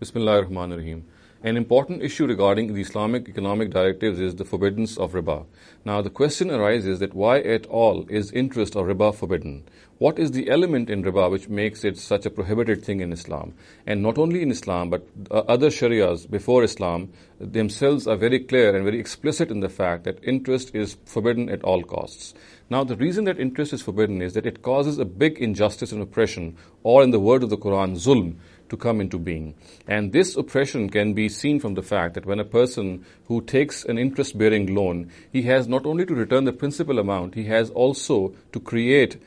Bismillahir Rahmanir Rahim. An important issue regarding the Islamic economic directives is the forbiddance of riba. Now, the question arises that why at all is interest or riba forbidden? What is the element in riba which makes it such a prohibited thing in Islam? And not only in Islam, but other sharias before Islam themselves are very clear and very explicit in the fact that interest is forbidden at all costs. Now, the reason that interest is forbidden is that it causes a big injustice and oppression, or in the word of the Quran, zulm, to come into being. And this oppression can be seen from the fact that when a person who takes an interest-bearing loan, he has not only to return the principal amount, he has also to create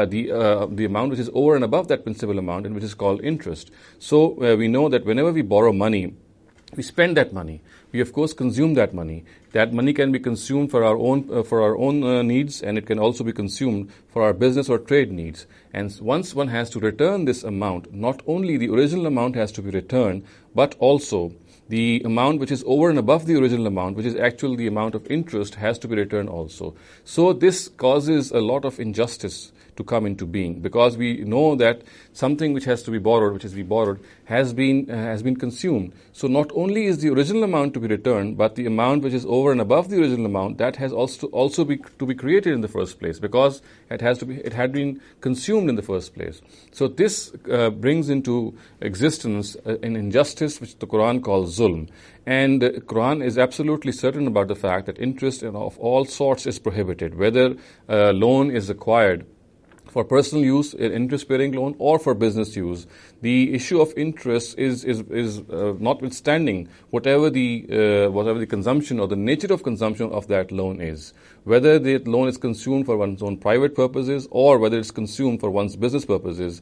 the amount which is over and above that principal amount, and which is called interest. So we know that whenever we borrow money, we spend that money. We of course consume that money. That money can be consumed for our own needs, and it can also be consumed for our business or trade needs. And once one has to return this amount, not only the original amount has to be returned, but also the amount which is over and above the original amount, which is actually the amount of interest, has to be returned also. So this causes a lot of injustice to come into being, because we know that something which has to be borrowed, has been consumed. So not only is the original amount to be returned, but the amount which is over and above the original amount, that has also to be created in the first place, because it had been consumed in the first place. So this brings into existence an injustice which the Quran calls zulm. And the Quran is absolutely certain about the fact that interest of all sorts is prohibited, whether a loan is acquired for personal use, an interest-bearing loan, or for business use. The issue of interest is notwithstanding whatever the consumption or the nature of consumption of that loan is. Whether the loan is consumed for one's own private purposes or whether it's consumed for one's business purposes,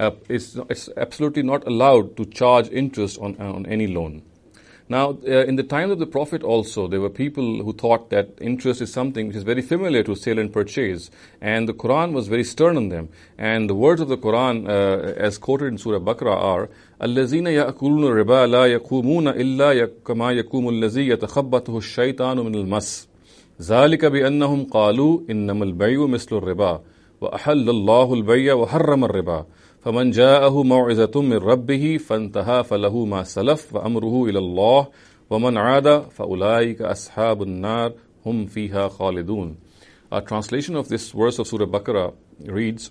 it's absolutely not allowed to charge interest on any loan. Now, in the time of the Prophet also, there were people who thought that interest is something which is very familiar to sale and purchase, and the Quran was very stern on them. And the words of the Quran, as quoted in Surah Baqarah, are الَّذِينَ يَأْكُلُونَ الرِّبَا لَا يَقُومُونَ إِلَّا كَمَا يَقُومُ الَّذِي يَتَخَبَّطُهُ الشَّيْطَانُ مِنَ الْمَسِّ ذَلِكَ بِأَنَّهُمْ قَالُوا إِنَّمَا الْبَيْعُ مِثْلُ الرِّبَا وَأَحَلَّ اللَّهُ الْبَيْعَ وَحَرَّمَ الرِّبَا فمن جاءه موعظة من ربه فانتهى فله ما سلف وأمره إلى الله ومن عاد فأولئك أصحاب النار هم فيها خالدون. A translation of this verse of Surah Baqarah reads,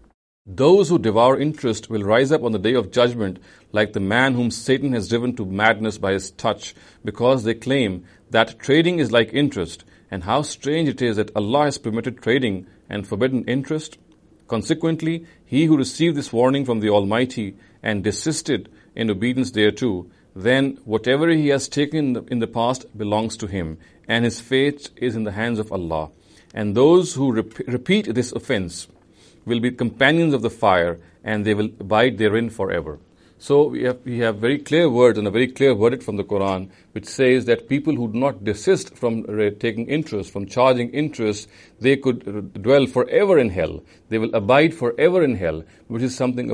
"Those who devour interest will rise up on the day of judgment like the man whom Satan has driven to madness by his touch, because they claim that trading is like interest, and how strange it is that Allah has permitted trading and forbidden interest. Consequently, he who received this warning from the Almighty and desisted in obedience thereto, then whatever he has taken in the past belongs to him, and his fate is in the hands of Allah. And those who repeat this offense will be companions of the fire, and they will abide therein forever." So we have very clear words and a very clear verdict from the Quran, which says that people who do not desist from taking interest, from charging interest, they could dwell forever in hell. They will abide forever in hell, which is something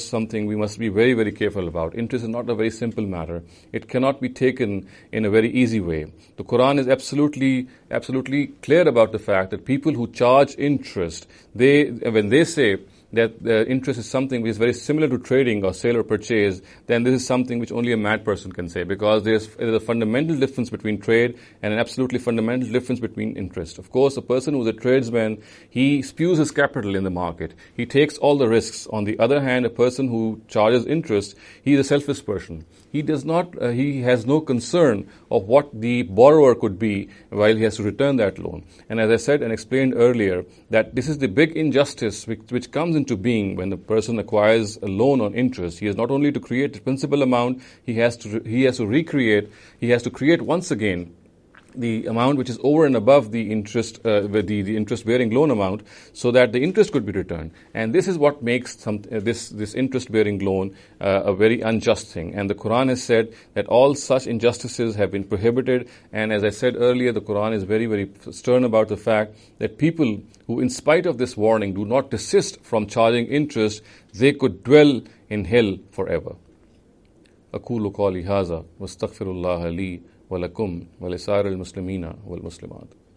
we must be very, very careful about. Interest is not a very simple matter. It cannot be taken in a very easy way. The Quran is absolutely clear about the fact that people who charge interest, when they say that interest is something which is very similar to trading or sale or purchase, then this is something which only a mad person can say, because there's a fundamental difference between trade and an absolutely fundamental difference between interest. Of course, a person who's a tradesman, he spews his capital in the market. He takes all the risks. On the other hand, a person who charges interest, he is a selfish person. He has no concern of what the borrower could be while he has to return that loan. And as I said and explained earlier, that this is the big injustice which comes into being when the person acquires a loan on interest. He has not only to create the principal amount, he has to create once again the amount which is over and above the interest, the interest-bearing loan amount, so that the interest could be returned. And this is what makes this interest-bearing loan a very unjust thing. And the Quran has said that all such injustices have been prohibited. And as I said earlier, the Quran is very, very stern about the fact that people who, in spite of this warning, do not desist from charging interest, they could dwell in hell forever. أقول قولي هذا واستغفر الله لي ولكم ولسائر المسلمين والمسلمات.